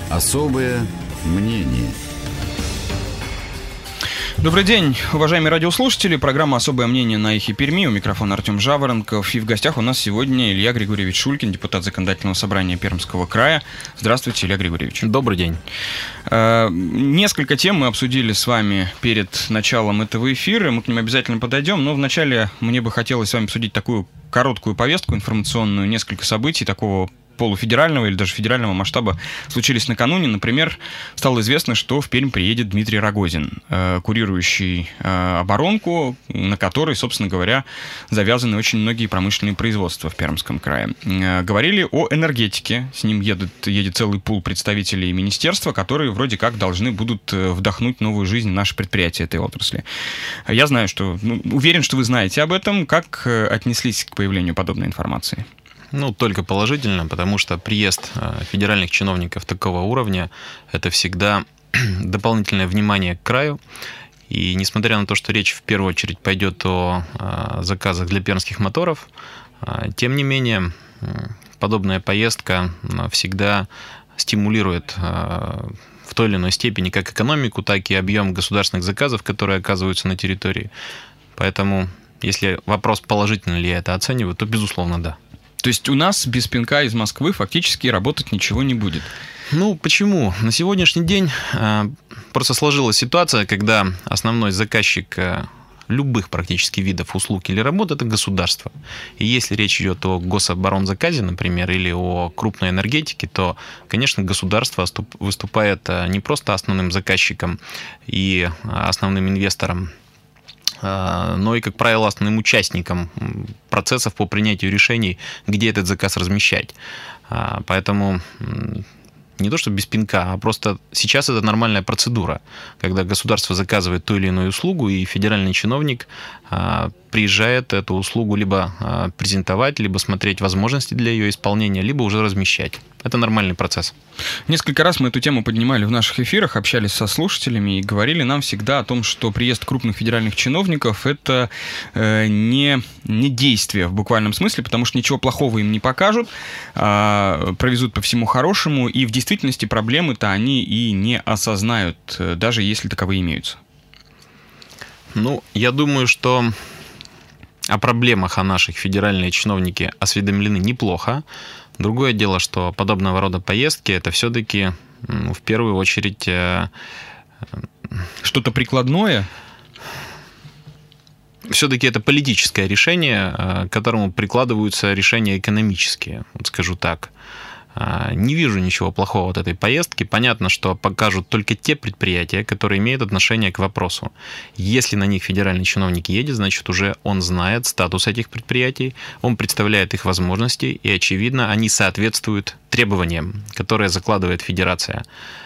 Особое мнение. Добрый день, уважаемые радиослушатели. Программа «Особое мнение» на Эхе Перми. У микрофона Артем Жаворонков. И в гостях у нас сегодня Илья Григорьевич Шулькин, депутат Законодательного собрания Пермского края. Здравствуйте, Илья Григорьевич. Добрый день. Несколько тем мы обсудили с вами перед началом этого эфира. Мы к ним обязательно подойдем. Но вначале мне бы хотелось с вами обсудить такую короткую повестку информационную. Несколько событий такого полуфедерального или даже федерального масштаба случились накануне. Например, стало известно, что в Пермь приедет Дмитрий Рогозин, курирующий оборонку, на которой, собственно говоря, завязаны очень многие промышленные производства в Пермском крае. Говорили о энергетике. С ним едет целый пул представителей министерства, которые вроде как должны будут вдохнуть новую жизнь в наше предприятие этой отрасли. Я знаю, уверен, что вы знаете об этом. Как отнеслись к появлению подобной информации? Только положительно, потому что приезд федеральных чиновников такого уровня – это всегда дополнительное внимание к краю. И несмотря на то, что речь в первую очередь пойдет о заказах для пермских моторов, тем не менее, подобная поездка всегда стимулирует в той или иной степени как экономику, так и объем государственных заказов, которые оказываются на территории. Поэтому, если вопрос, положительно ли я это оцениваю, то, безусловно, да. То есть у нас без пинка из Москвы фактически работать ничего не будет? Почему? На сегодняшний день просто сложилась ситуация, когда основной заказчик любых практически видов услуг или работ – это государство. И если речь идет о гособоронзаказе, например, или о крупной энергетике, то, конечно, государство выступает не просто основным заказчиком и основным инвестором, но и, как правило, основным участником процессов по принятию решений, где этот заказ размещать. Поэтому не то что без пинка, а просто сейчас это нормальная процедура, когда государство заказывает ту или иную услугу, и федеральный чиновник приезжает эту услугу либо презентовать, либо смотреть возможности для ее исполнения, либо уже размещать. Это нормальный процесс. Несколько раз мы эту тему поднимали в наших эфирах, общались со слушателями и говорили нам всегда о том, что приезд крупных федеральных чиновников – это не действие в буквальном смысле, потому что ничего плохого им не покажут, провезут по всему хорошему, и в действительности проблемы-то они и не осознают, даже если таковые имеются. Я думаю, что о проблемах о наших федеральные чиновники осведомлены неплохо. Другое дело, что подобного рода поездки – это все-таки, в первую очередь… Что-то прикладное? Все-таки это политическое решение, к которому прикладываются решения экономические, скажу так. Не вижу ничего плохого от этой поездки. Понятно, что покажут только те предприятия, которые имеют отношение к вопросу. Если на них федеральный чиновник едет, значит, уже он знает статус этих предприятий, он представляет их возможности, и, очевидно, они соответствуют требованиям, которые закладывает федерация.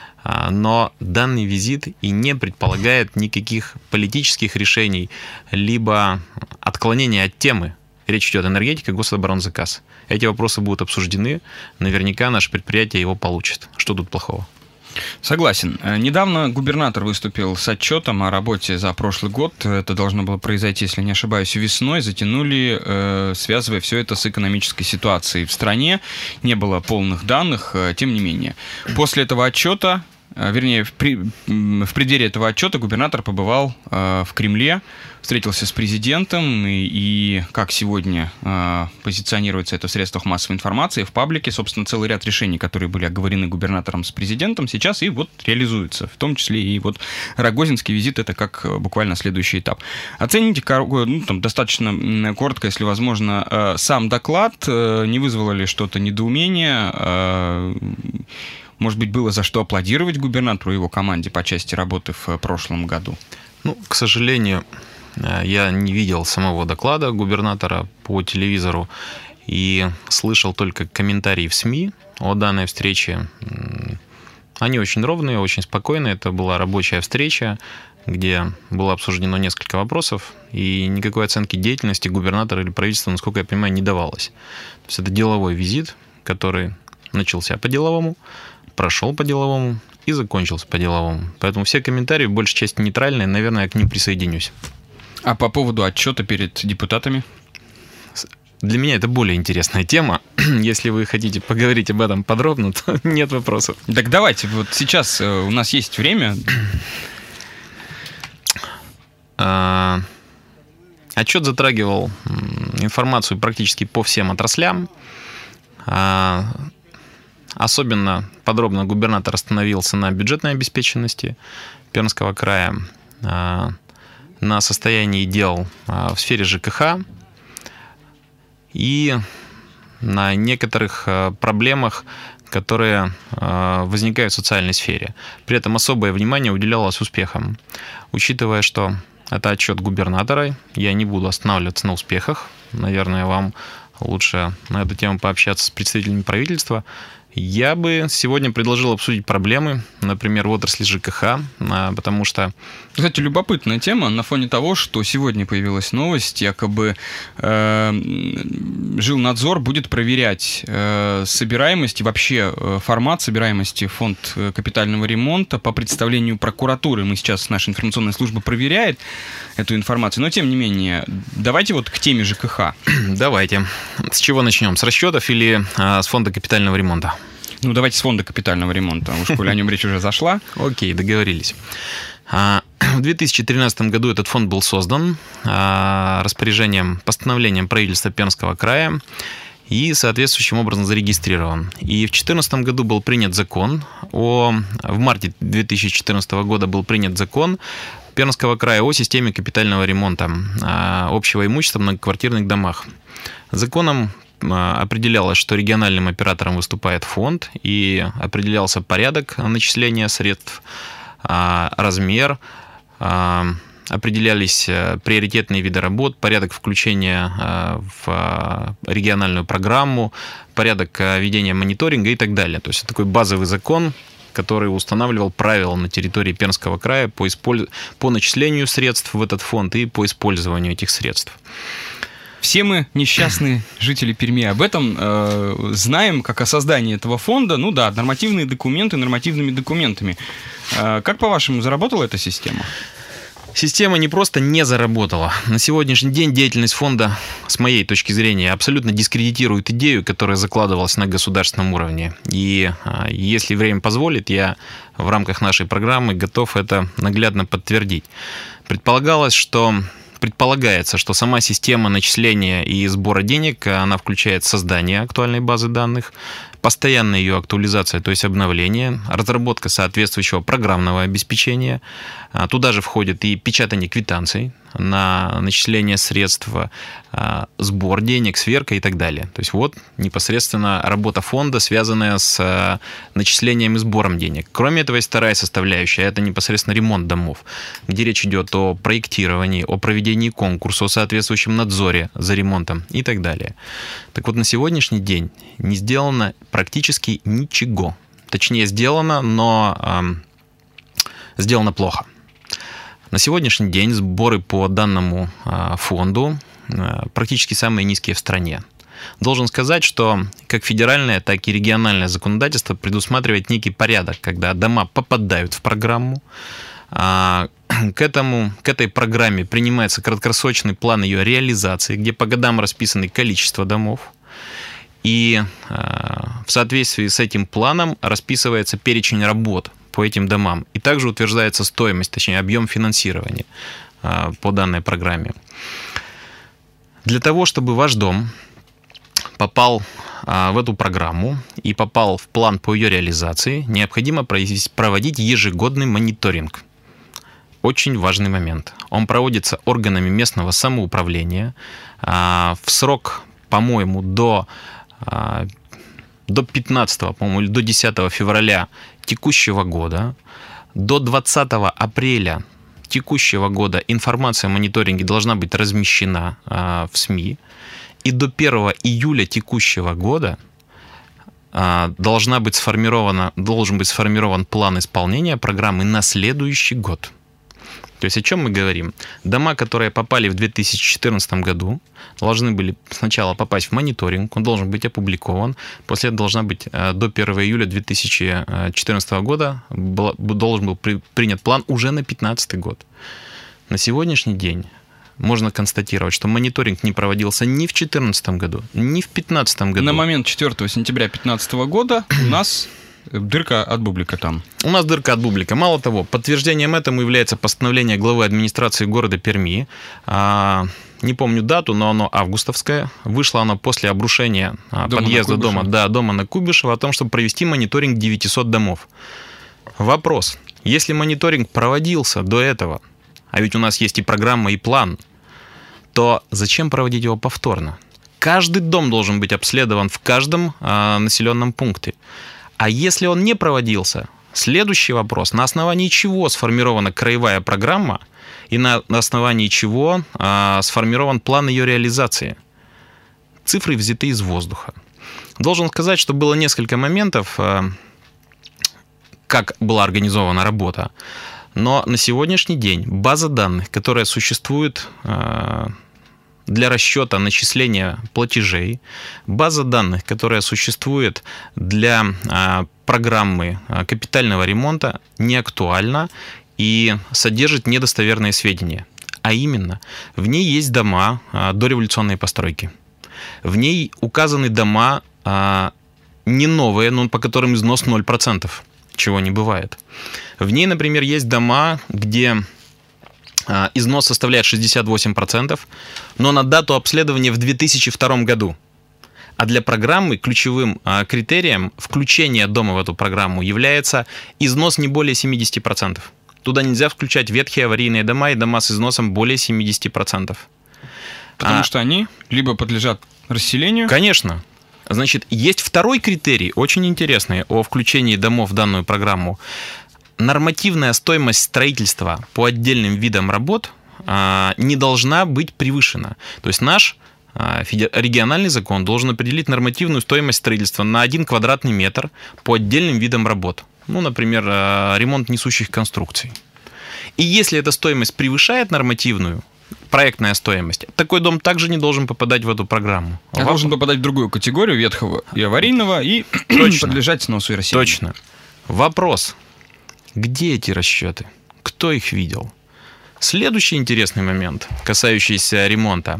Но данный визит и не предполагает никаких политических решений, либо отклонения от темы. Речь идет о энергетике, гособоронзаказ. Эти вопросы будут обсуждены. Наверняка наше предприятие его получит. Что тут плохого? Согласен. Недавно губернатор выступил с отчетом о работе за прошлый год. Это должно было произойти, если не ошибаюсь, весной. Затянули, связывая все это с экономической ситуацией в стране. Не было полных данных, тем не менее. После этого отчета, вернее, в преддверии этого отчета губернатор побывал в Кремле, встретился с президентом, и как сегодня позиционируется это в средствах массовой информации, в паблике, собственно, целый ряд решений, которые были оговорены губернатором с президентом, сейчас и реализуются. В том числе и Рогозинский визит — это как буквально следующий этап. Оцените достаточно коротко, если возможно, сам доклад. Не вызвало ли что-то недоумение? Может быть, было за что аплодировать губернатору и его команде по части работы в прошлом году? К сожалению, я не видел самого доклада губернатора по телевизору и слышал только комментарии в СМИ о данной встрече. Они очень ровные, очень спокойные. Это была рабочая встреча, где было обсуждено несколько вопросов, и никакой оценки деятельности губернатора или правительства, насколько я понимаю, не давалось. То есть это деловой визит, который начался по-деловому, прошел по-деловому и закончился по-деловому. Поэтому все комментарии, в большей части нейтральные, наверное, я к ним присоединюсь. А по поводу отчета перед депутатами? Для меня это более интересная тема. Если вы хотите поговорить об этом подробно, то нет вопросов. Так давайте, вот сейчас у нас есть время. Отчет затрагивал информацию практически по всем отраслям. Особенно подробно губернатор остановился на бюджетной обеспеченности Пермского края, на состоянии дел в сфере ЖКХ и на некоторых проблемах, которые возникают в социальной сфере. При этом особое внимание уделялось успехам. Учитывая, что это отчет губернатора, я не буду останавливаться на успехах. Наверное, вам лучше на эту тему пообщаться с представителями правительства. Я бы сегодня предложил обсудить проблемы, например, в отрасли ЖКХ, потому что... Кстати, любопытная тема на фоне того, что сегодня появилась новость, якобы Жилнадзор будет проверять собираемость и вообще формат собираемости фонд капитального ремонта по представлению прокуратуры. Мы сейчас, наша информационная служба проверяет эту информацию, но тем не менее, давайте вот к теме ЖКХ. Давайте. С чего начнем? С расчетов или с фонда капитального ремонта? Ну, давайте с фонда капитального ремонта, уж коли о нем речь уже зашла. Окей, договорились. В 2013 году этот фонд был создан постановлением правительства Пермского края и соответствующим образом зарегистрирован. И в 2014 году был принят закон, в марте 2014 года был принят закон Пермского края о системе капитального ремонта общего имущества в многоквартирных домах. Законом определялось, что региональным оператором выступает фонд, и определялся порядок начисления средств, размер, определялись приоритетные виды работ, порядок включения в региональную программу, порядок ведения мониторинга и так далее. То есть это такой базовый закон, который устанавливал правила на территории Пермского края по начислению средств в этот фонд и по использованию этих средств. Все мы, несчастные жители Перми, об этом знаем, как о создании этого фонда. Ну да, нормативные документы нормативными документами. Как, по-вашему, заработала эта система? Система не просто не заработала. На сегодняшний день деятельность фонда, с моей точки зрения, абсолютно дискредитирует идею, которая закладывалась на государственном уровне. И если время позволит, я в рамках нашей программы готов это наглядно подтвердить. Предполагается, что сама система начисления и сбора денег, она включает создание актуальной базы данных, постоянная ее актуализация, то есть обновление, разработка соответствующего программного обеспечения. Туда же входит и печатание квитанций на начисление средств, сбор денег, сверка и так далее. То есть вот непосредственно работа фонда, связанная с начислением и сбором денег. Кроме этого, есть вторая составляющая, это непосредственно ремонт домов, где речь идет о проектировании, о проведении конкурса, о соответствующем надзоре за ремонтом и так далее. Так вот, на сегодняшний день не сделано практически ничего. Точнее, сделано, но сделано плохо. На сегодняшний день сборы по данному фонду практически самые низкие в стране. Должен сказать, что как федеральное, так и региональное законодательство предусматривает некий порядок, когда дома попадают в программу. К этой программе принимается краткосрочный план ее реализации, где по годам расписано количество домов. И в соответствии с этим планом расписывается перечень работ по этим домам. И также утверждается стоимость, точнее объем финансирования по данной программе. Для того, чтобы ваш дом попал в эту программу и попал в план по ее реализации, необходимо проводить ежегодный мониторинг. Очень важный момент. Он проводится органами местного самоуправления в срок, по-моему, до 15, по-моему, или до 10 февраля текущего года. До 20 апреля текущего года информация о мониторинге должна быть размещена в СМИ. И до 1 июля текущего года должен быть сформирован план исполнения программы на следующий год. То есть о чем мы говорим? Дома, которые попали в 2014 году, должны были сначала попасть в мониторинг, он должен быть опубликован, после этого должна быть до 1 июля 2014 года должен был принят план уже на 2015 год. На сегодняшний день можно констатировать, что мониторинг не проводился ни в 2014 году, ни в 2015 году. На момент 4 сентября 2015 года у нас дырка от бублика там. У нас дырка от бублика. Мало того, подтверждением этому является постановление главы администрации города Перми. Не помню дату, но оно августовское. Вышло оно после обрушения подъезда дома на Куйбышева о том, чтобы провести мониторинг 900 домов. Вопрос. Если мониторинг проводился до этого, а ведь у нас есть и программа, и план, то зачем проводить его повторно? Каждый дом должен быть обследован в каждом населенном пункте. А если он не проводился, следующий вопрос. На основании чего сформирована краевая программа и на основании чего сформирован план ее реализации? Цифры взяты из воздуха. Должен сказать, что было несколько моментов, как была организована работа. Но на сегодняшний день база данных, которая существует для расчета начисления платежей, база данных, которая существует для программы капитального ремонта, не актуальна и содержит недостоверные сведения. А именно, в ней есть дома дореволюционной постройки. В ней указаны дома не новые, но по которым износ 0%, чего не бывает. В ней, например, есть дома, где износ составляет 68%, но на дату обследования в 2002 году. А для программы ключевым критерием включения дома в эту программу является износ не более 70%. Туда нельзя включать ветхие аварийные дома и дома с износом более 70%. Потому что они либо подлежат расселению. Конечно. Значит, есть второй критерий, очень интересный, о включении домов в данную программу. Нормативная стоимость строительства по отдельным видам работ не должна быть превышена. То есть наш региональный закон должен определить нормативную стоимость строительства на 1 квадратный метр по отдельным видам работ. Ну, например, ремонт несущих конструкций. И если эта стоимость превышает нормативную, проектная стоимость, такой дом также не должен попадать в эту программу. Он должен попадать в другую категорию, ветхого и аварийного, и подлежать сносу и расселению. Точно. Вопрос. Где эти расчеты? Кто их видел? Следующий интересный момент, касающийся ремонта.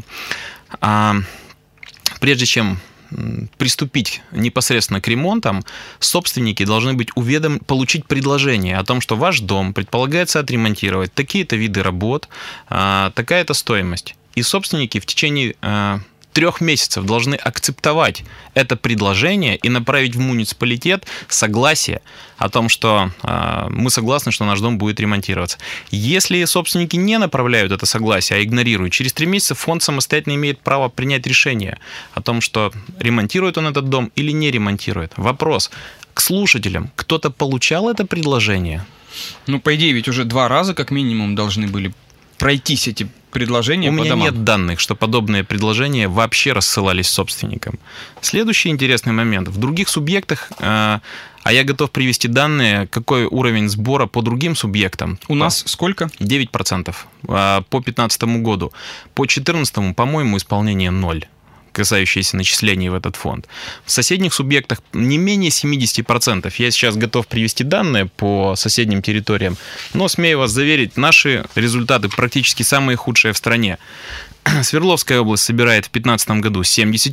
Прежде чем приступить непосредственно к ремонтам, собственники должны быть получить предложение о том, что ваш дом предполагается отремонтировать такие-то виды работ, такая-то стоимость. И собственники в течение 3 месяцев должны акцептовать это предложение и направить в муниципалитет согласие о том, что мы согласны, что наш дом будет ремонтироваться. Если собственники не направляют это согласие, а игнорируют, через 3 месяца фонд самостоятельно имеет право принять решение о том, что ремонтирует он этот дом или не ремонтирует. Вопрос к слушателям. Кто-то получал это предложение? Ну, по идее, ведь уже 2 раза как минимум должны были пройтись эти предложения по домам. У меня нет данных, что подобные предложения вообще рассылались собственникам. Следующий интересный момент. В других субъектах, а я готов привести данные, какой уровень сбора по другим субъектам. У нас сколько? 9% по 2015 году. По 2014, по-моему, исполнение 0. Касающиеся начислений в этот фонд. В соседних субъектах не менее 70%. Я сейчас готов привести данные по соседним территориям, но смею вас заверить, наши результаты практически самые худшие в стране. Свердловская область собирает в 2015 году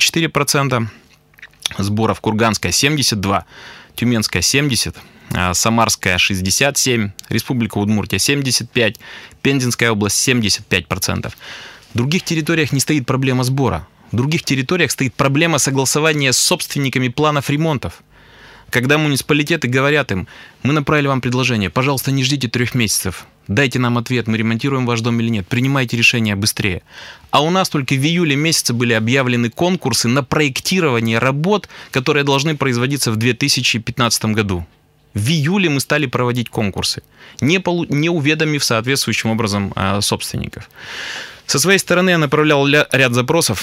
74% сборов, Курганская 72%, Тюменская 70%, Самарская 67%, Республика Удмуртия 75%, Пензенская область 75%. В других территориях не стоит проблема сбора. В других территориях стоит проблема согласования с собственниками планов ремонтов. Когда муниципалитеты говорят им: мы направили вам предложение, пожалуйста, не ждите 3 месяцев, дайте нам ответ, мы ремонтируем ваш дом или нет, принимайте решение быстрее. А у нас только в июле месяце были объявлены конкурсы на проектирование работ, которые должны производиться в 2015 году. В июле мы стали проводить конкурсы, не уведомив соответствующим образом собственников. Со своей стороны я направлял ряд запросов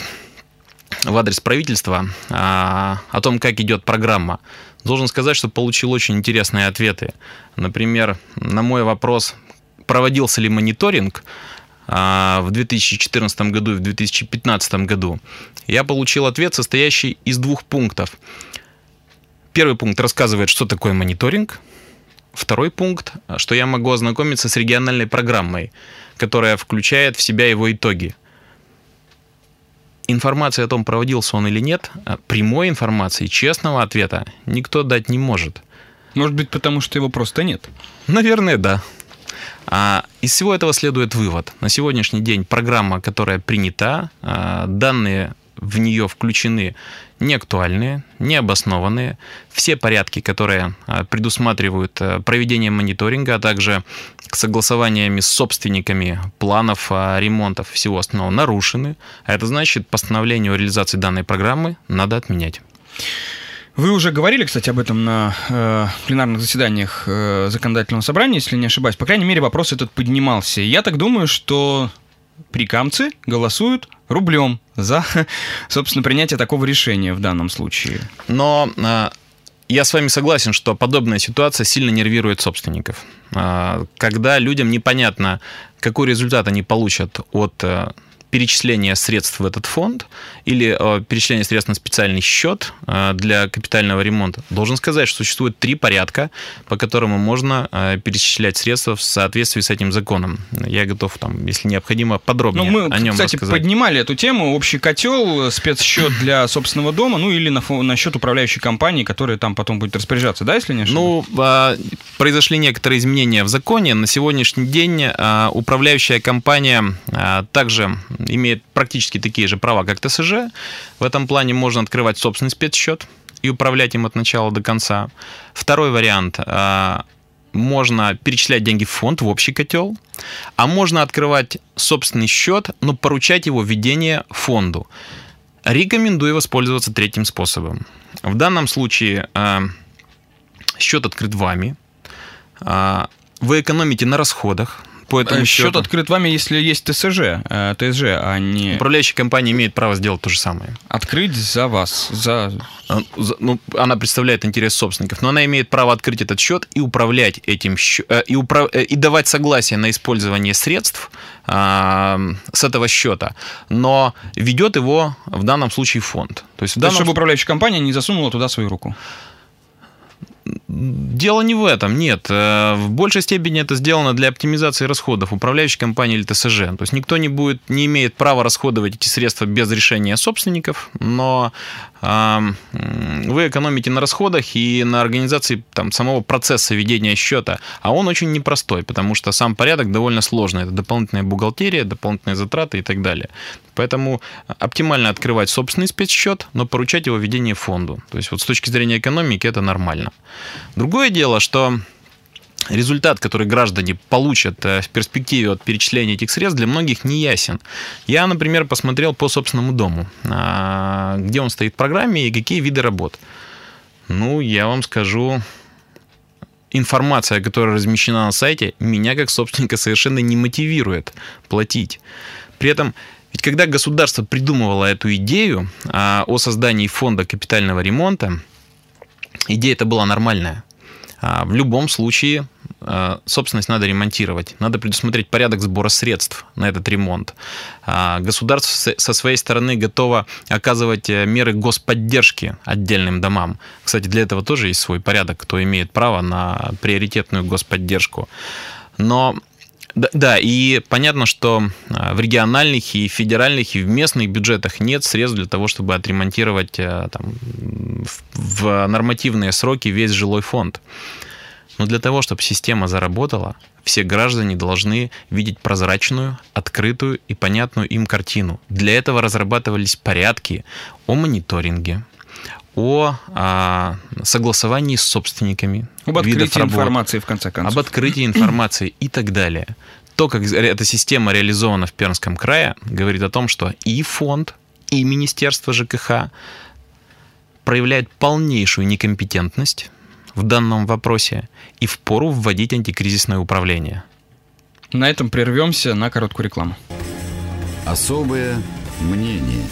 в адрес правительства о том, как идет программа. Должен сказать, что получил очень интересные ответы. Например, на мой вопрос, проводился ли мониторинг в 2014 году и в 2015 году, я получил ответ, состоящий из 2 пунктов. Первый пункт рассказывает, что такое мониторинг. Второй пункт, что я могу ознакомиться с региональной программой, которая включает в себя его итоги. Информация о том, проводился он или нет, прямой информации, честного ответа никто дать не может. Может быть, потому что его просто нет? Наверное, да. Из всего этого следует вывод. На сегодняшний день программа, которая принята, данные в нее включены неактуальные, необоснованные. Все порядки, которые предусматривают проведение мониторинга, а также согласованиями с собственниками планов ремонтов всего остального, нарушены. А это значит, постановление о реализации данной программы надо отменять. Вы уже говорили, кстати, об этом на пленарных заседаниях законодательного собрания, если не ошибаюсь. По крайней мере, вопрос этот поднимался. Я так думаю, что прикамцы голосуют рублем за, собственно, принятие такого решения в данном случае. Но я с вами согласен, что подобная ситуация сильно нервирует собственников. Когда людям непонятно, какой результат они получат от перечисления средств в этот фонд или перечисления средств на специальный счет для капитального ремонта, должен сказать, что существует 3 порядка, по которым можно перечислять средства в соответствии с этим законом. Я готов, если необходимо, подробнее о нем рассказать. Кстати, поднимали эту тему. Общий котел, спецсчет для собственного дома, или на счет управляющей компании, которая там потом будет распоряжаться, да, если не ошибаюсь? Произошли некоторые изменения в законе. На сегодняшний день управляющая компания также имеет практически такие же права, как ТСЖ. В этом плане можно открывать собственный спецсчет и управлять им от начала до конца. Второй вариант. Можно перечислять деньги в фонд, в общий котел, а можно открывать собственный счет, но поручать его ведение фонду. Рекомендую воспользоваться 3-м способом. В данном случае счет открыт вами. Вы экономите на расходах. По этому счет открыт вами, если есть ТСЖ, а не... Управляющая компания имеет право сделать то же самое. Открыть за вас. Она представляет интерес собственников, но она имеет право открыть этот счет и управлять этим и давать согласие на использование средств с этого счета, но ведет его в данном случае фонд. То есть, чтобы управляющая компания не засунула туда свою руку. Дело не в этом, нет. В большей степени это сделано для оптимизации расходов управляющей компании или ТСЖ. То есть никто не имеет права расходовать эти средства без решения собственников, но вы экономите на расходах и на организации самого процесса ведения счета. А он очень непростой, потому что сам порядок довольно сложный. Это дополнительная бухгалтерия, дополнительные затраты и так далее. Поэтому оптимально открывать собственный спецсчет, но поручать его ведение фонду. То есть с точки зрения экономики это нормально. Другое дело, что результат, который граждане получат в перспективе от перечисления этих средств, для многих не ясен. Я, например, посмотрел по собственному дому, где он стоит в программе и какие виды работ. Я вам скажу, информация, которая размещена на сайте, меня как собственника совершенно не мотивирует платить. При этом, ведь когда государство придумывало эту идею о создании фонда капитального ремонта, идея-то была нормальная. В любом случае собственность надо ремонтировать. Надо предусмотреть порядок сбора средств на этот ремонт. Государство со своей стороны готово оказывать меры господдержки отдельным домам. Кстати, для этого тоже есть свой порядок, кто имеет право на приоритетную господдержку. Но да, и понятно, что в региональных и федеральных и в местных бюджетах нет средств для того, чтобы отремонтировать в нормативные сроки весь жилой фонд. Но для того, чтобы система заработала, все граждане должны видеть прозрачную, открытую и понятную им картину. Для этого разрабатывались порядки о мониторинге, о согласовании с собственниками, об открытии информации, в конце концов. Об открытии информации и так далее. То, как эта система реализована в Пермском крае, говорит о том, что и фонд, и Министерство ЖКХ проявляют полнейшую некомпетентность в данном вопросе и впору вводить антикризисное управление. На этом прервемся на короткую рекламу. Особое мнение.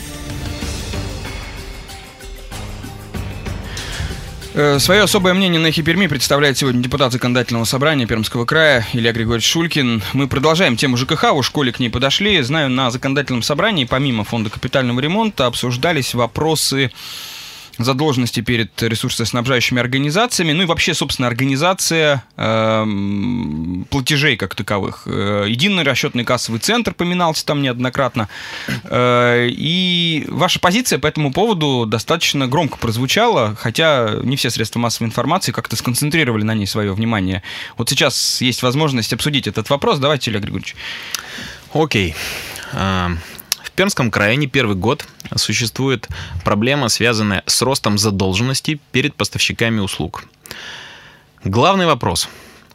Свое особое мнение на «Эхе Перми» представляет сегодня депутат Законодательного собрания Пермского края Илья Григорьевич Шулькин. Мы продолжаем тему ЖКХ, в школе к ней подошли. Знаю, на Законодательном собрании помимо фонда капитального ремонта обсуждались вопросы задолженности перед ресурсоснабжающими организациями, ну и вообще, собственно, организация платежей как таковых. Единый расчетный кассовый центр поминался там неоднократно. И ваша позиция по этому поводу достаточно громко прозвучала, хотя не все средства массовой информации как-то сконцентрировали на ней свое внимание. Вот сейчас есть возможность обсудить этот вопрос. Давайте, Илья Григорьевич. Окей. В Пермском крае не первый год существует проблема, связанная с ростом задолженности перед поставщиками услуг. Главный вопрос: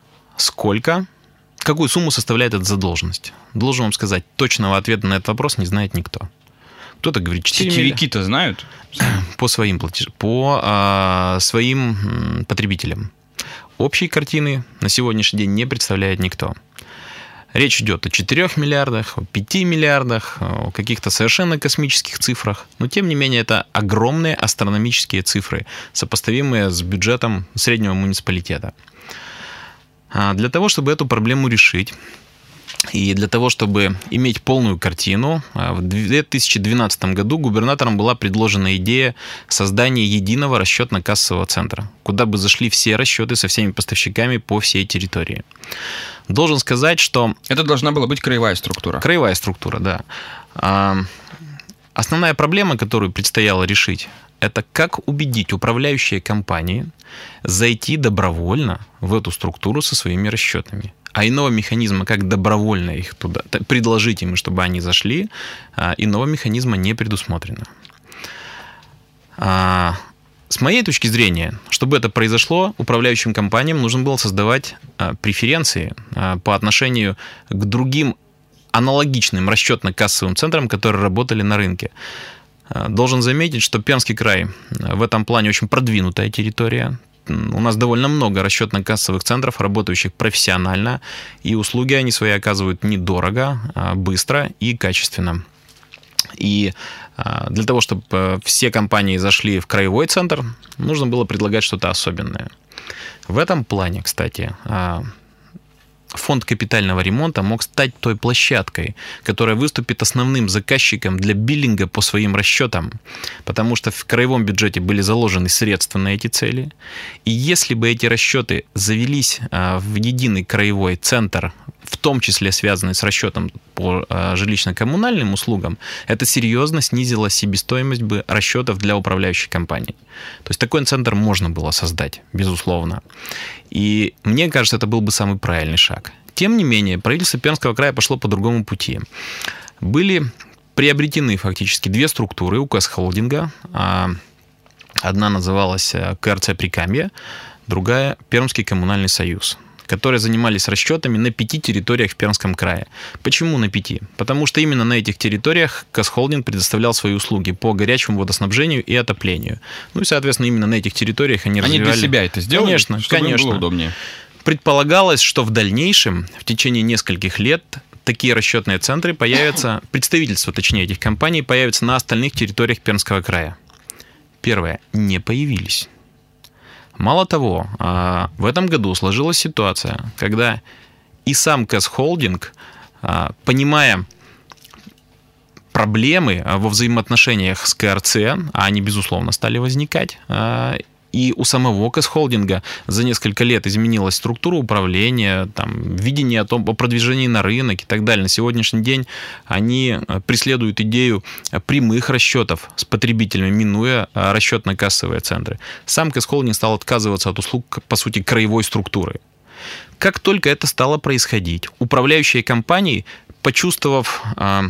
какую сумму составляет эта задолженность? Должен вам сказать, точного ответа на этот вопрос не знает никто. Кто-то говорит 4 миллиарда. Сетевики-то знают? По своим платежам, по своим потребителям. Общей картины на сегодняшний день не представляет никто. Речь идет о 4 миллиардах, о 5 миллиардах, о каких-то совершенно космических цифрах. Но, тем не менее, это огромные астрономические цифры, сопоставимые с бюджетом среднего муниципалитета. Для того, чтобы эту проблему решить, и для того, чтобы иметь полную картину, в 2012 году губернатором была предложена идея создания единого расчетно-кассового центра, куда бы зашли все расчеты со всеми поставщиками по всей территории. Должен сказать, что... Это должна была быть краевая структура. Краевая структура, да. Основная проблема, которую предстояло решить, это как убедить управляющие компании зайти добровольно в эту структуру со своими расчетами. А иного механизма, как добровольно их туда предложить им, чтобы они зашли, иного механизма не предусмотрено. С моей точки зрения, чтобы это произошло, управляющим компаниям нужно было создавать преференции по отношению к другим аналогичным расчетно-кассовым центрам, которые работали на рынке. Должен заметить, что Пермский край в этом плане очень продвинутая территория. У нас довольно много расчетно-кассовых центров, работающих профессионально, и услуги они свои оказывают недорого, быстро и качественно. И для того, чтобы все компании зашли в краевой центр, нужно было предлагать что-то особенное. В этом плане, кстати, фонд капитального ремонта мог стать той площадкой, которая выступит основным заказчиком для биллинга по своим расчетам, потому что в краевом бюджете были заложены средства на эти цели. И если бы эти расчеты завелись в единый краевой центр, в том числе связанный с расчетом по жилищно-коммунальным услугам, это серьезно снизило себестоимость бы расчетов для управляющей компании. То есть такой центр можно было создать, безусловно. И мне кажется, это был бы самый правильный шаг. Тем не менее, правительство Пермского края пошло по другому пути. Были приобретены фактически две структуры УКС холдинга. Одна называлась КРЦ Прикамье, другая Пермский коммунальный союз, которые занимались расчетами на 5 территориях в Пермском крае. Почему на 5? Потому что именно на этих территориях Казхолдинг предоставлял свои услуги по горячему водоснабжению и отоплению. Ну и, соответственно, именно на этих территориях они развивали... Они для себя это сделали, конечно, чтобы конечно. им было удобнее. Предполагалось, что в дальнейшем, в течение нескольких лет, такие расчетные центры появятся, представительства, точнее, этих компаний появятся на остальных территориях Пермского края. Первое, не появились. Мало того, в этом году сложилась ситуация, когда и сам Казхолдинг, понимая проблемы во взаимоотношениях с КРЦ, а они, безусловно, стали возникать, и у самого Казхолдинга за несколько лет изменилась структура управления, там, видение о продвижении на рынок и так далее. На сегодняшний день они преследуют идею прямых расчетов с потребителями, минуя расчетно-кассовые центры. Сам Казхолдинг стал отказываться от услуг, по сути, краевой структуры. Как только это стало происходить, управляющие компании, почувствовав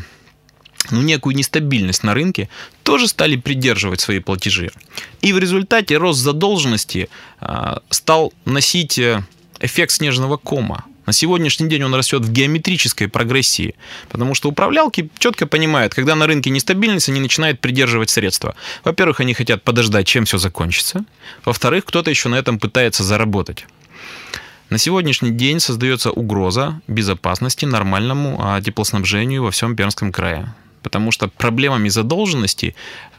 некую нестабильность на рынке, тоже стали придерживать свои платежи. И в результате рост задолженности стал носить эффект снежного кома. На сегодняшний день он растет в геометрической прогрессии, потому что управлялки четко понимают, когда на рынке нестабильность, они начинают придерживать средства. Во-первых, они хотят подождать, чем все закончится. Во-вторых, кто-то еще на этом пытается заработать. На сегодняшний день создается угроза безопасности нормальному теплоснабжению во всем Пермском крае. Потому что проблемами задолженности,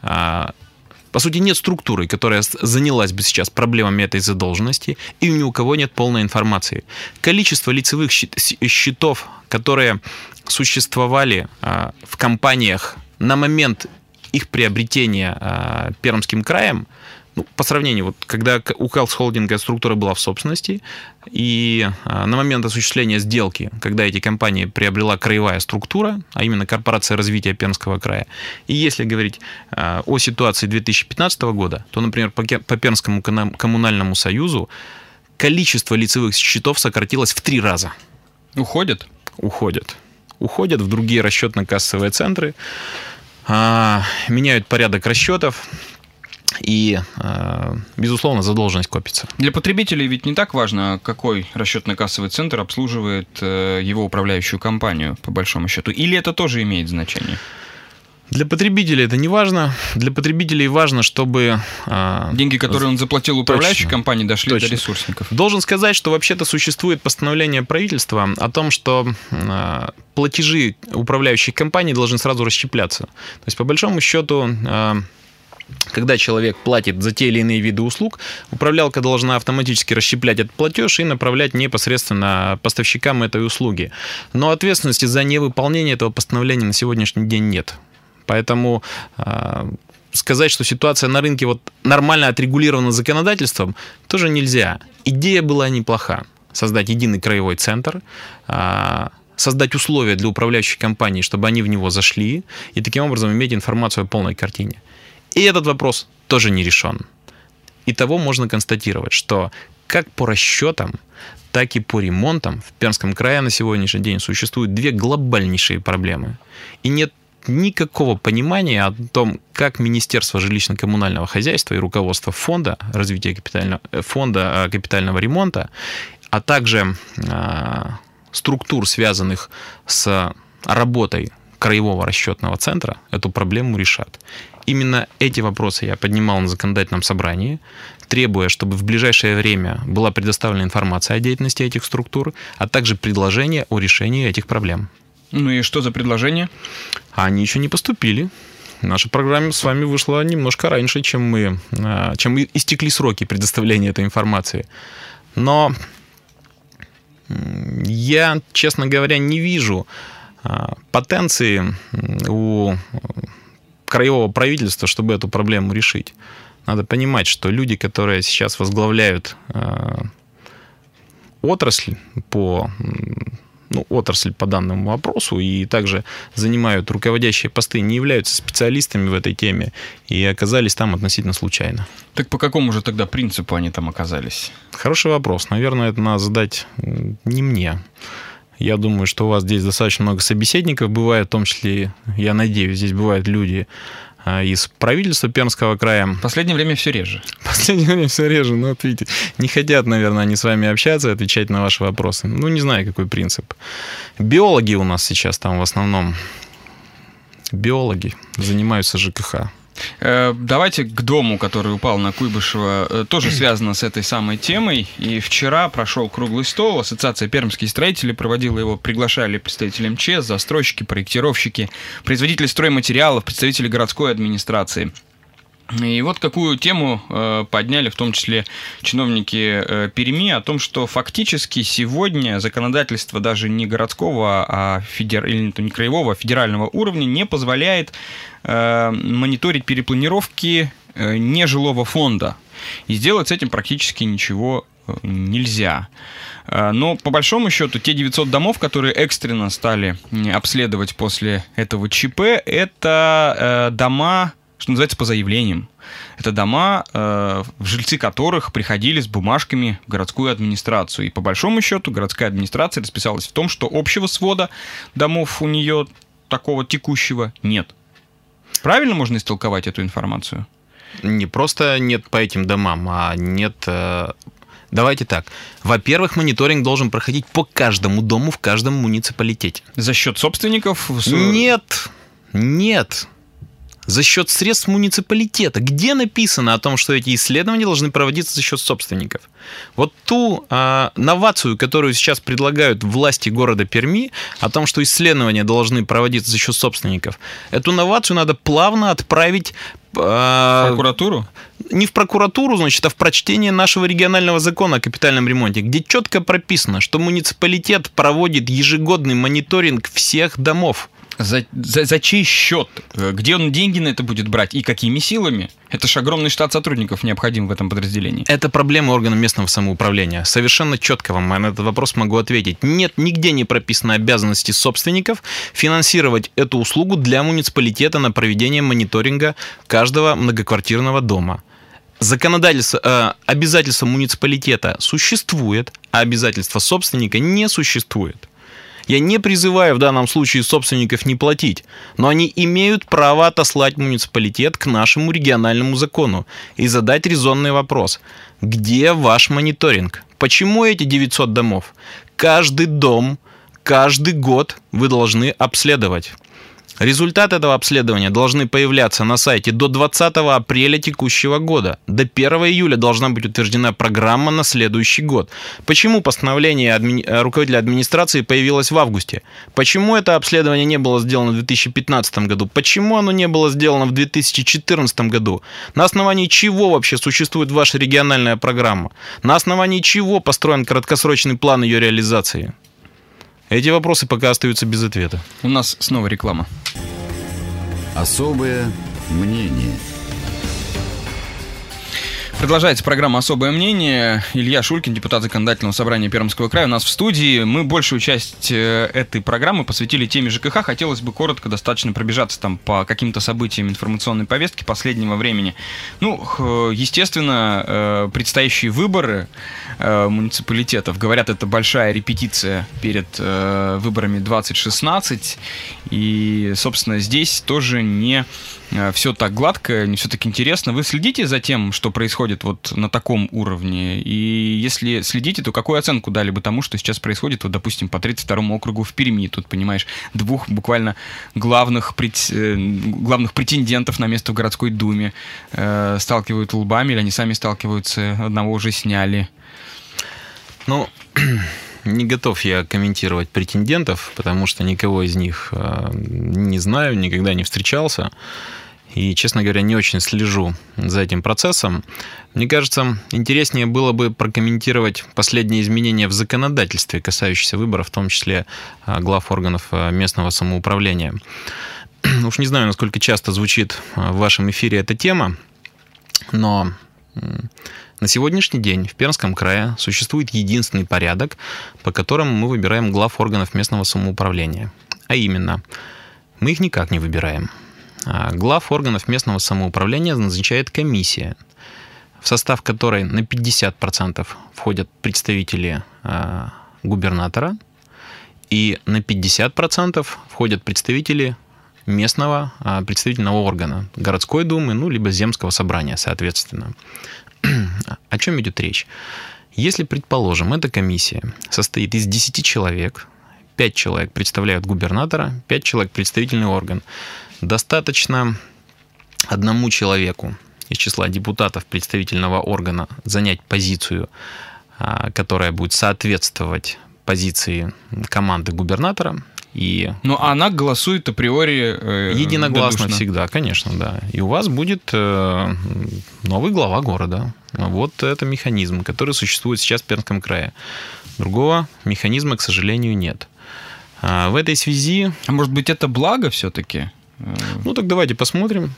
по сути, нет структуры, которая занялась бы сейчас проблемами этой задолженности, и ни у кого нет полной информации. Количество лицевых счетов, которые существовали в компаниях на момент их приобретения Пермским краем, по сравнению, вот, когда у Калс Холдинга структура была в собственности, и на момент осуществления сделки, когда эти компании приобрела краевая структура, а именно Корпорация развития Пермского края, и если говорить о ситуации 2015 года, то, например, по Пермскому коммунальному союзу количество лицевых счетов сократилось в 3 раза. Уходят? Уходят в другие расчетно-кассовые центры, меняют порядок расчетов, и, безусловно, задолженность копится. Для потребителей ведь не так важно, какой расчетно-кассовый центр обслуживает его управляющую компанию, по большому счету. Или это тоже имеет значение? Для потребителей это не важно. Для потребителей важно, чтобы... деньги, которые он заплатил управляющей компании, дошли до ресурсников. Должен сказать, что вообще-то существует постановление правительства о том, что платежи управляющих компаний должны сразу расщепляться. То есть, по большому счету... Когда человек платит за те или иные виды услуг, управлялка должна автоматически расщеплять этот платеж и направлять непосредственно поставщикам этой услуги. Но ответственности за невыполнение этого постановления на сегодняшний день нет. Поэтому сказать, что ситуация на рынке нормально отрегулирована законодательством, тоже нельзя. Идея была неплоха. Создать единый краевой центр, создать условия для управляющих компаний, чтобы они в него зашли, и таким образом иметь информацию о полной картине. И этот вопрос тоже не решен. Итого можно констатировать, что как по расчетам, так и по ремонтам в Пермском крае на сегодняшний день существуют 2 глобальнейшие проблемы. И нет никакого понимания о том, как Министерство жилищно-коммунального хозяйства и руководство фонда развития капитального ремонта, а также структур, связанных с работой краевого расчетного центра, эту проблему решат. Именно эти вопросы я поднимал на законодательном собрании, требуя, чтобы в ближайшее время была предоставлена информация о деятельности этих структур, а также предложения о решении этих проблем. Ну и что за предложения? Они еще не поступили. Наша программа с вами вышла немножко раньше, чем истекли сроки предоставления этой информации. Но я, честно говоря, не вижу потенции у краевого правительства, чтобы эту проблему решить. Надо понимать, что люди, которые сейчас возглавляют отрасль по данному вопросу и также занимают руководящие посты, не являются специалистами в этой теме и оказались там относительно случайно. Так по какому же тогда принципу они там оказались? Хороший вопрос. Наверное, это надо задать не мне. Я думаю, что у вас здесь достаточно много собеседников бывает, в том числе, я надеюсь, здесь бывают люди из правительства Пермского края. В последнее время все реже. Ну, вот видите, не хотят, наверное, они с вами общаться, отвечать на ваши вопросы. Ну, не знаю, какой принцип. Биологи у нас сейчас там в основном. Биологи занимаются ЖКХ. Давайте к дому, который упал на Куйбышева, тоже связано с этой самой темой. И вчера прошел круглый стол. Ассоциация «Пермские строители» проводила его, приглашали представители МЧС, застройщики, проектировщики, производители стройматериалов, представители городской администрации. И вот какую тему подняли, в том числе чиновники Перми, о том, что фактически сегодня законодательство даже не городского, или не краевого, а федерального уровня не позволяет мониторить перепланировки нежилого фонда. И сделать с этим практически ничего нельзя. Но по большому счету те 900 домов, которые экстренно стали обследовать после этого ЧП, это дома, что называется, по заявлениям. Это дома, жильцы которых приходили с бумажками в городскую администрацию. И по большому счету городская администрация расписалась в том, что общего свода домов у нее такого текущего нет. Правильно можно истолковать эту информацию? Не просто нет по этим домам, а нет... Давайте так. Во-первых, мониторинг должен проходить по каждому дому в каждом муниципалитете. За счет собственников? Нет. За счет средств муниципалитета. Где написано о том, что эти исследования должны проводиться за счет собственников? Вот ту новацию, которую сейчас предлагают власти города Перми, о том, что исследования должны проводиться за счет собственников, эту новацию надо плавно отправить... В прокуратуру? Не в прокуратуру, значит, а в прочтение нашего регионального закона о капитальном ремонте, где четко прописано, что муниципалитет проводит ежегодный мониторинг всех домов. За чей счет? Где он деньги на это будет брать и какими силами? Это же огромный штат сотрудников необходим в этом подразделении. Это проблема органов местного самоуправления. Совершенно четко вам на этот вопрос могу ответить. Нет, нигде не прописаны обязанности собственников финансировать эту услугу для муниципалитета на проведение мониторинга каждого многоквартирного дома. Законодательство, обязательство муниципалитета существует, а обязательство собственника не существует. Я не призываю в данном случае собственников не платить, но они имеют право отослать муниципалитет к нашему региональному закону и задать резонный вопрос. Где ваш мониторинг? Почему эти 900 домов? Каждый дом, каждый год вы должны обследовать. Результаты этого обследования должны появляться на сайте до 20 апреля текущего года. До 1 июля должна быть утверждена программа на следующий год. Почему постановление руководителя администрации появилось в августе? Почему это обследование не было сделано в 2015 году? Почему оно не было сделано в 2014 году? На основании чего вообще существует ваша региональная программа? На основании чего построен краткосрочный план ее реализации? Эти вопросы пока остаются без ответа. У нас снова реклама. Особое мнение. Продолжается программа «Особое мнение». Илья Шулькин, депутат Законодательного собрания Пермского края, у нас в студии. Мы большую часть этой программы посвятили теме ЖКХ. Хотелось бы коротко достаточно пробежаться там по каким-то событиям информационной повестки последнего времени. Ну, естественно, предстоящие выборы муниципалитетов. Говорят, это большая репетиция перед выборами 2016. И, собственно, здесь тоже не все так гладко, не все так интересно. Вы следите за тем, что происходит вот на таком уровне? И если следите, то какую оценку дали бы тому, что сейчас происходит, вот, допустим, по 32-му округу в Перми? Тут, понимаешь, двух буквально главных претендентов на место в городской думе сталкивают лбами, или они сами сталкиваются, одного уже сняли. Ну, не готов я комментировать претендентов, потому что никого из них не знаю, никогда не встречался. И, честно говоря, не очень слежу за этим процессом. Мне кажется, интереснее было бы прокомментировать последние изменения в законодательстве, касающиеся выборов, в том числе глав органов местного самоуправления. Уж не знаю, насколько часто звучит в вашем эфире эта тема, но на сегодняшний день в Пермском крае существует единственный порядок, по которому мы выбираем глав органов местного самоуправления. А именно, мы их никак не выбираем. Глав органов местного самоуправления назначает комиссия, в состав которой на 50% входят представители губернатора, и на 50% входят представители местного представительного органа, городской думы, ну, либо земского собрания, соответственно. О чем идет речь? Если, предположим, эта комиссия состоит из 10 человек, 5 человек представляют губернатора, 5 человек представительный орган, достаточно одному человеку из числа депутатов представительного органа занять позицию, которая будет соответствовать позиции команды губернатора. Но она голосует априори единогласно додушно. Всегда, конечно, да. И у вас будет новый глава города. Вот это механизм, который существует сейчас в Пермском крае. Другого механизма, к сожалению, нет. В этой связи... А может быть, это благо все-таки? Ну, так давайте посмотрим.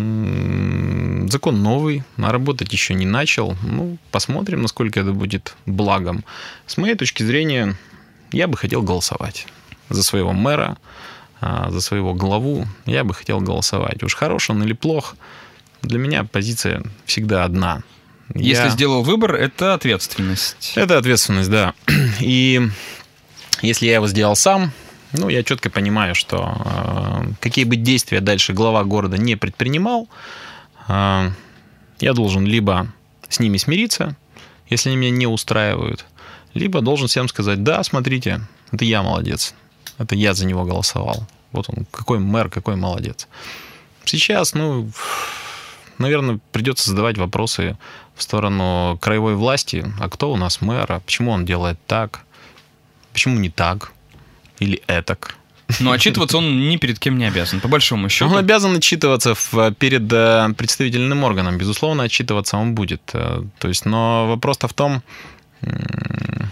Закон новый, а работать еще не начал. Ну, посмотрим, насколько это будет благом. С моей точки зрения, я бы хотел голосовать. За своего мэра, за своего главу я бы хотел голосовать. Уж хорош он или плох, для меня позиция всегда одна. Если сделал выбор, это ответственность. Это ответственность, да. И если я его сделал сам, ну, я четко понимаю, что какие бы действия дальше глава города не предпринимал, я должен либо с ними смириться, если они меня не устраивают, либо должен всем сказать: да, смотрите, это я молодец. Это я за него голосовал. Вот он, какой мэр, какой молодец. Сейчас, наверное, придется задавать вопросы в сторону краевой власти. А кто у нас мэр? А почему он делает так? Почему не так? Или этак? Но отчитываться он ни перед кем не обязан, по большому счету. Он обязан отчитываться перед представительным органом. Безусловно, отчитываться он будет. То есть, но вопрос-то в том,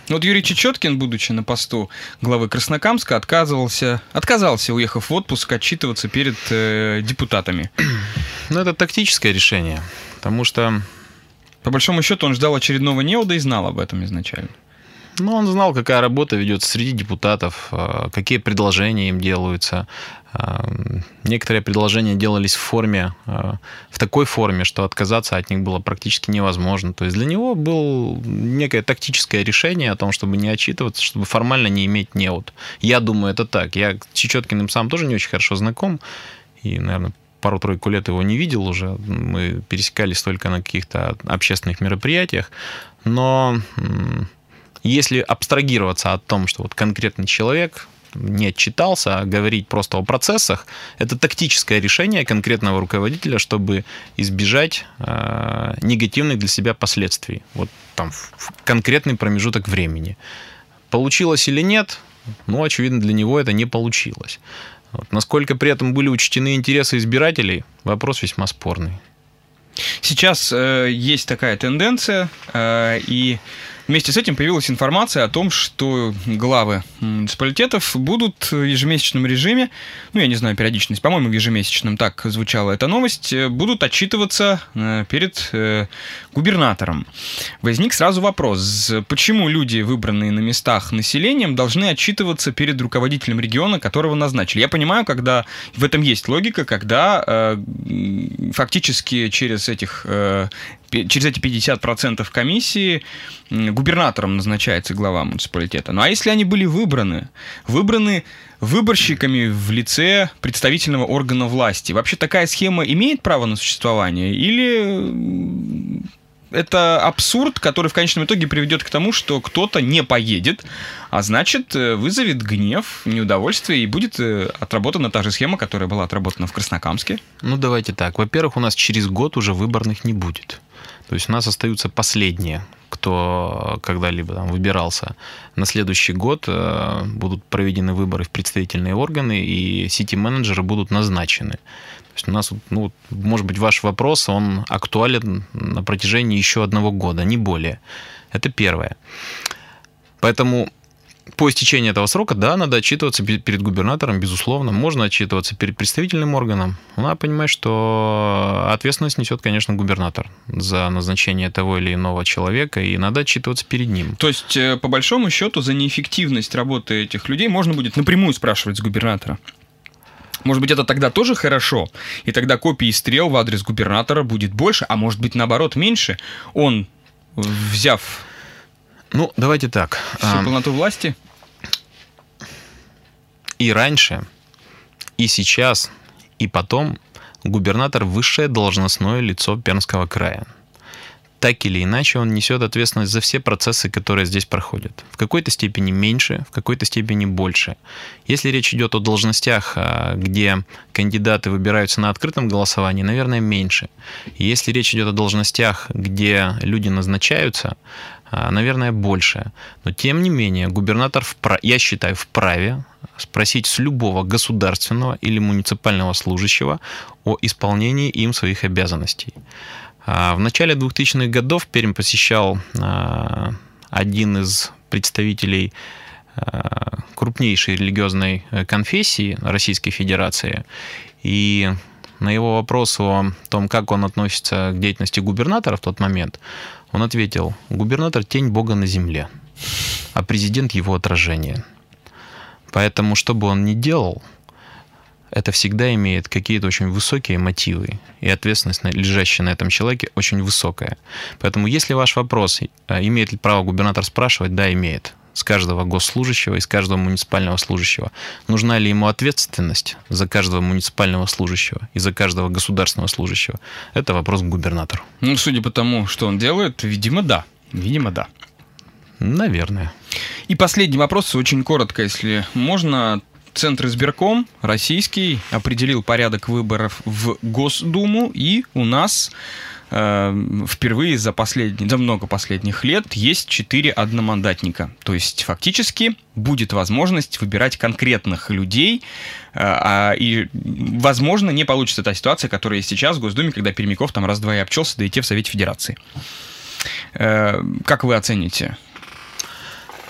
Вот Юрий Чечеткин, будучи на посту главы Краснокамска, отказался, уехав в отпуск, отчитываться перед депутатами. Ну, это тактическое решение, потому что... По большому счету, он ждал очередного неуда и знал об этом изначально. Ну, он знал, какая работа ведется среди депутатов, какие предложения им делаются. Некоторые предложения делались в такой форме, что отказаться от них было практически невозможно. То есть для него было некое тактическое решение о том, чтобы не отчитываться, чтобы формально не иметь неуд. Я думаю, это так. Я с Чечеткиным сам тоже не очень хорошо знаком. И, наверное, пару-тройку лет его не видел уже. Мы пересекались только на каких-то общественных мероприятиях. Но если абстрагироваться от того, что вот конкретный человек не отчитался, а говорить просто о процессах, это тактическое решение конкретного руководителя, чтобы избежать негативных для себя последствий. Вот там в конкретный промежуток времени. Получилось или нет? Ну, очевидно, для него это не получилось. Вот. Насколько при этом были учтены интересы избирателей, вопрос весьма спорный. Сейчас есть такая тенденция, и вместе с этим появилась информация о том, что главы муниципалитетов будут в ежемесячном режиме, ну, я не знаю, периодичность, по-моему, в ежемесячном, так звучала эта новость, будут отчитываться перед губернатором. Возник сразу вопрос, почему люди, выбранные на местах населением, должны отчитываться перед руководителем региона, которого назначили? Я понимаю, когда в этом есть логика, когда фактически через эти 50% комиссии губернатором назначается глава муниципалитета. Ну а если они были выбраны выборщиками в лице представительного органа власти, вообще такая схема имеет право на существование? Или это абсурд, который в конечном итоге приведет к тому, что кто-то не поедет, а значит вызовет гнев, неудовольствие, и будет отработана та же схема, которая была отработана в Краснокамске? Ну давайте так. Во-первых, у нас через год уже выборных не будет. То есть у нас остаются последние, кто когда-либо там выбирался. На следующий год будут проведены выборы в представительные органы, и сити-менеджеры будут назначены. То есть у нас, ну, может быть, ваш вопрос, он актуален на протяжении еще 1 года, не более. Это первое. Поэтому по истечении этого срока, да, надо отчитываться перед губернатором, безусловно. Можно отчитываться перед представительным органом. Надо понимать, что ответственность несет, конечно, губернатор за назначение того или иного человека, и надо отчитываться перед ним. То есть, по большому счету, за неэффективность работы этих людей можно будет напрямую спрашивать с губернатора? Может быть, это тогда тоже хорошо, и тогда копий стрел в адрес губернатора будет больше, а может быть, наоборот, меньше. Он, взяв... Ну, давайте так. Всю полноту власти? И раньше, и сейчас, и потом губернатор – высшее должностное лицо Пермского края. Так или иначе, он несет ответственность за все процессы, которые здесь проходят. В какой-то степени меньше, в какой-то степени больше. Если речь идет о должностях, где кандидаты выбираются на открытом голосовании, наверное, меньше. Если речь идет о должностях, где люди назначаются, наверное, больше. Но, тем не менее, губернатор, я считаю, вправе спросить с любого государственного или муниципального служащего о исполнении им своих обязанностей. В начале 2000-х годов Пермь посещал один из представителей крупнейшей религиозной конфессии Российской Федерации, и на его вопрос о том, как он относится к деятельности губернатора в тот момент, он ответил: губернатор – тень Бога на земле, а президент – его отражение. Поэтому, что бы он ни делал, это всегда имеет какие-то очень высокие мотивы, и ответственность, лежащая на этом человеке, очень высокая. Поэтому, если ваш вопрос, имеет ли право губернатор спрашивать, да, имеет. С каждого госслужащего и с каждого муниципального служащего. Нужна ли ему ответственность за каждого муниципального служащего и за каждого государственного служащего? Это вопрос к губернатору. Ну, судя по тому, что он делает, видимо, да. Видимо, да. Наверное. И последний вопрос, очень коротко, если можно. Центр избирком российский определил порядок выборов в Госдуму, и у нас впервые за много последних лет есть 4 одномандатника. То есть фактически будет возможность выбирать конкретных людей, и, возможно, не получится та ситуация, которая есть сейчас в Госдуме, когда Пермяков там раз-два и обчелся, да и те в Совете Федерации. Как вы оцените?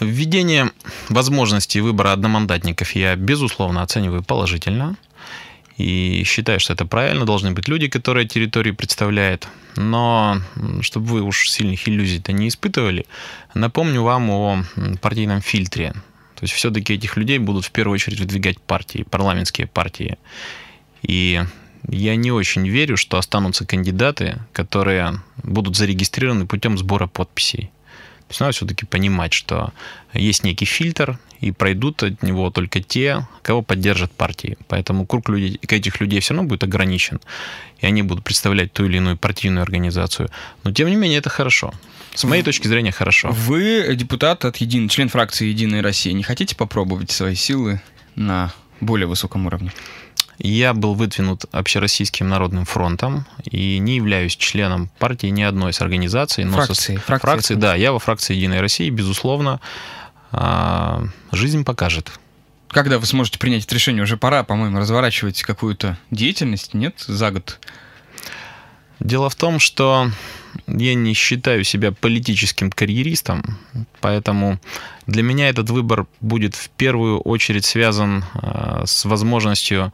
Введение возможности выбора одномандатников я, безусловно, оцениваю положительно. И считаю, что это правильно. Должны быть люди, которые территории представляют. Но, чтобы вы уж сильных иллюзий-то не испытывали, напомню вам о партийном фильтре. То есть все-таки этих людей будут в первую очередь выдвигать партии, парламентские партии. И я не очень верю, что останутся кандидаты, которые будут зарегистрированы путем сбора подписей. То есть надо все-таки понимать, что есть некий фильтр, и пройдут от него только те, кого поддержат партии. Поэтому круг этих людей все равно будет ограничен, и они будут представлять ту или иную партийную организацию. Но, тем не менее, это хорошо. С моей точки зрения, хорошо. Вы депутат член фракции «Единая Россия». Не хотите попробовать свои силы на более высоком уровне? Я был выдвинут Общероссийским народным фронтом и не являюсь членом партии ни одной из организаций. Фракции, да, я во фракции «Единой России», безусловно. Жизнь покажет. Когда вы сможете принять это решение? Уже пора, по-моему, разворачивать какую-то деятельность, нет, за год? Дело в том, что я не считаю себя политическим карьеристом, поэтому для меня этот выбор будет в первую очередь связан с возможностью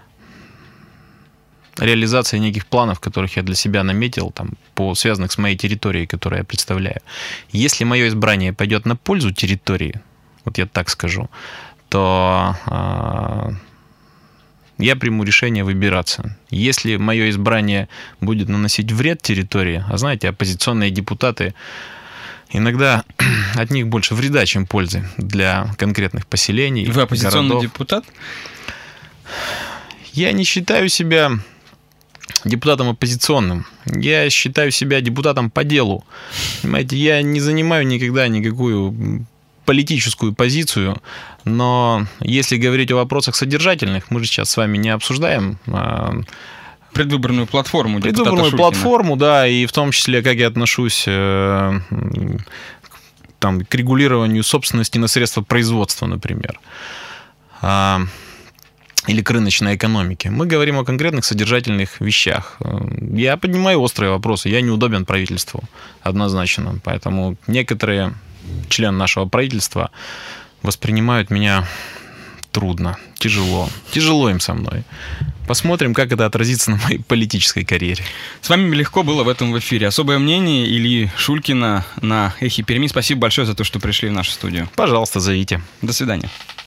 реализации неких планов, которых я для себя наметил, связанных с моей территорией, которую я представляю. Если мое избрание пойдет на пользу территории, вот я так скажу, то я приму решение выбираться. Если мое избрание будет наносить вред территории, а знаете, оппозиционные депутаты, иногда от них больше вреда, чем пользы для конкретных поселений, Вы оппозиционный городов. депутат? Я не считаю себя депутатом оппозиционным. Я считаю себя депутатом по делу. Понимаете, я не занимаю никогда никакую политическую позицию, но если говорить о вопросах содержательных, мы же сейчас с вами не обсуждаем предвыборную платформу депутата предвыборную Шулькина. платформу, да, и в том числе, как я отношусь к регулированию собственности на средства производства, например, или к рыночной экономике. Мы говорим о конкретных содержательных вещах. Я поднимаю острые вопросы, я неудобен правительству, однозначно. Поэтому некоторые члены нашего правительства воспринимают меня трудно, тяжело. Тяжело им со мной. Посмотрим, как это отразится на моей политической карьере. С вами легко было в этом эфире. Особое мнение Ильи Шулькина на Эхе Перми. Спасибо большое за то, что пришли в нашу студию. Пожалуйста, зовите. До свидания.